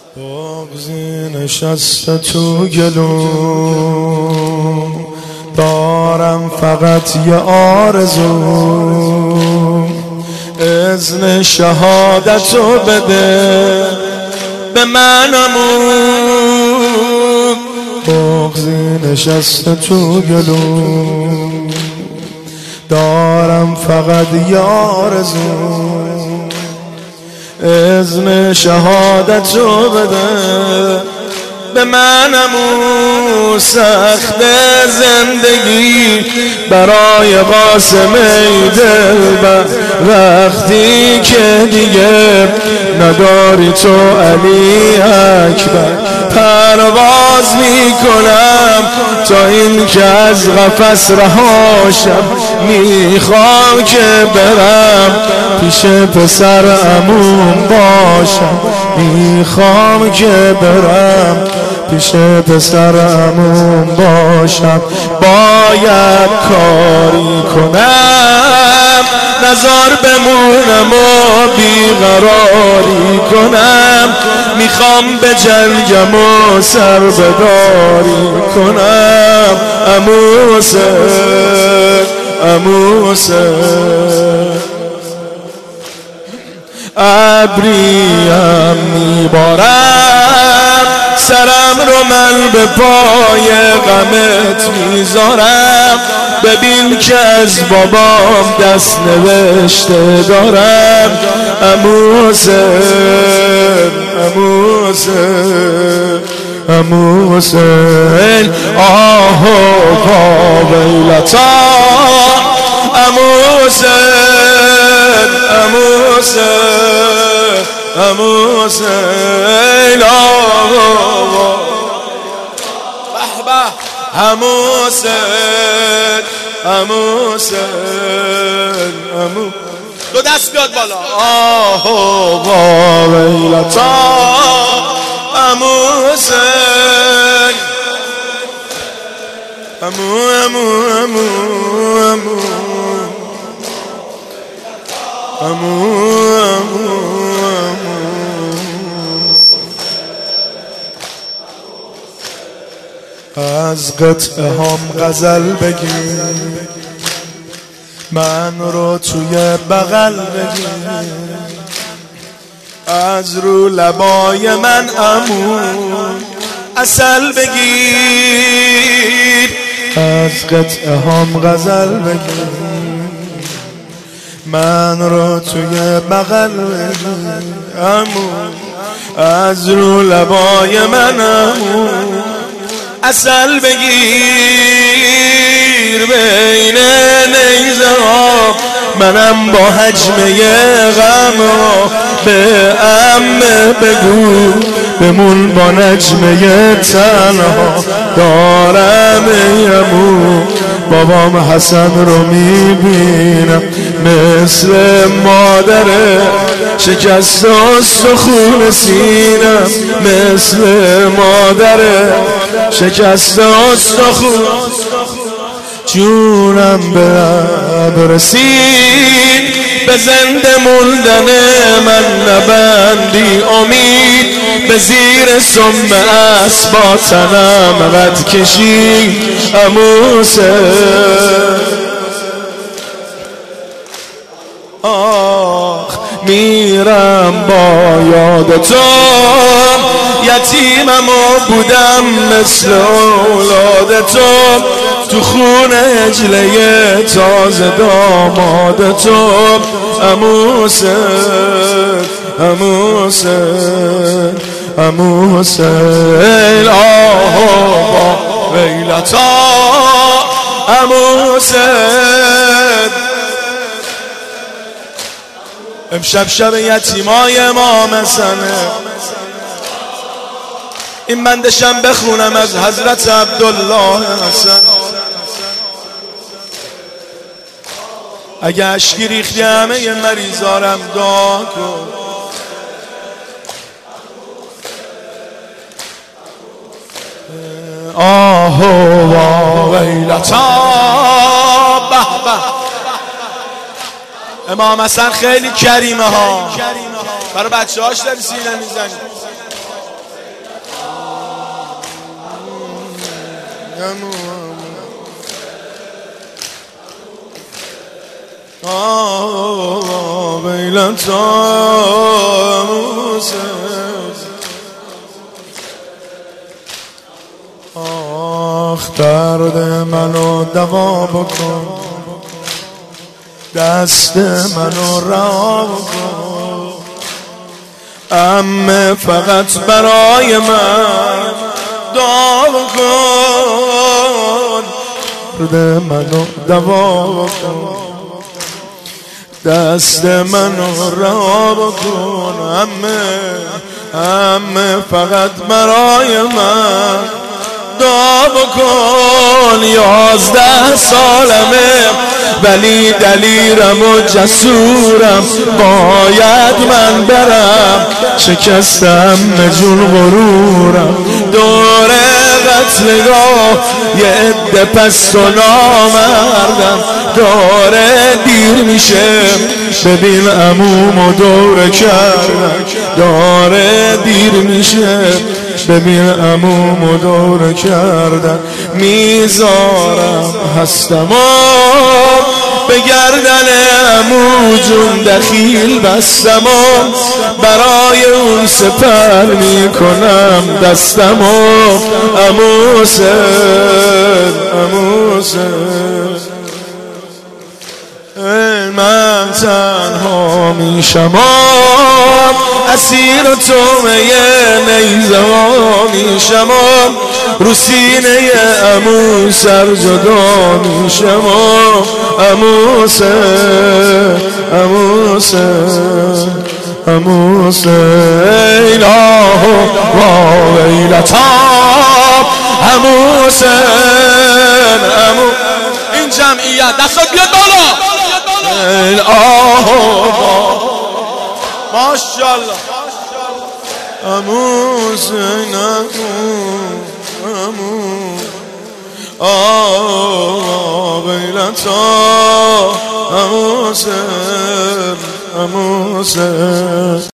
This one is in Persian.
بغضی نشسته تو گلو، دارم فقط یه آرزو، اذن شهادتو بده به منمون. بغضی نشسته تو گلو، دارم فقط یه آرزو، اذن شهادتو بده به منمون. سخت زندگی برای قاسم ای دلبر، وقتی که دیگه نداری تو علی اکبر. پرواز میکنم تا این که از قفس رهاشم، میخوام که برم پیش پسر عموم باشم، میخوام که برم پیش پسر عموم باشم. باید کاری کنم نزار بمونم و بیقراری کنم، میخوام به جنگم و سر بداری کنم. عمو حسین، عمو حسین، ابریم میبارم، سرم رو من به پای غمت میذارم. ببین که از بابام دست نوشته دارم. عمو حسین، عمو حسین، عمو حسین، آهو قابلتا. عمو حسین، عمو حسین، عمو حسین، آهو بحبه. عمو حسین، عمو حسین، عمو دو دست بیاد بالا. آهو قابلتا. عمو حسین، عمو عمو عمو عمو عمو از قطعه هم غزل بگیر، من رو توی بغل بگیر، از رو لبای من عمو عسل بگیر. از قطعه هم غزل بگیر، من رو توی بغل بگیر عمو، از رو لبای من عمو عسل بگیر. بین نیزه ها منم با حجمه غم ها، به عمه بگو بمون با نجمه تنها. دارم ای عمو بابام حسن رو میبینم، مثل مادره شکست استخون سینم، مثل مادره شکست استخون. جونم به لب رسید، به زنده موندن من نبندی امید، به زیر سم اسبا تنم رد کشید. عمو حسین، آخ میرم با یاد تو، یتیمم و بودم مثل اولاد تو، تو خونه هجله تازه داماد تو. عمو حسین، عمو حسین، عمو حسین، آهو ویلتا. عمو حسین، امشب شب یتیمای امام حسنه، این بندشم بخونم از حضرت عبدالله حسن. اگه اشکی ریختی همه ی مریضارم دعا کن. آهو ویلتا. به به امام حسن خیلی کریمه ها، برای بچه هاش داری سینه میزنی. ویلتا آخ درد منو دوا بکن، دست منو رها بکن، عمه فقط برای من دعا بکن، درد منو دوا بکن، دست منو رها بکن، عمه فقط برای من دعا بکن. 11 سالمه ولی دلیرم و جسورم، باید من برم، شکستم جون غرورم، دور قتلگاه یه عده پست و نامردم، داره دیر میشه ببین عمومو دور کردم، داره دیر میشه ببین عمومو دور کردن، میذارم هستم و به گردن عمو جون دخیل بستم و برای اون سپر میکنم دستم و عمو سر من تنها میشم اسیر تومه نیزه میشم، رو سینه عمو سر جدا میشم، عمو ایلاه و ویلتا عمو این جمعیت دستات بیاد بالا، ماشاءالله عمو ویلتا عمو سر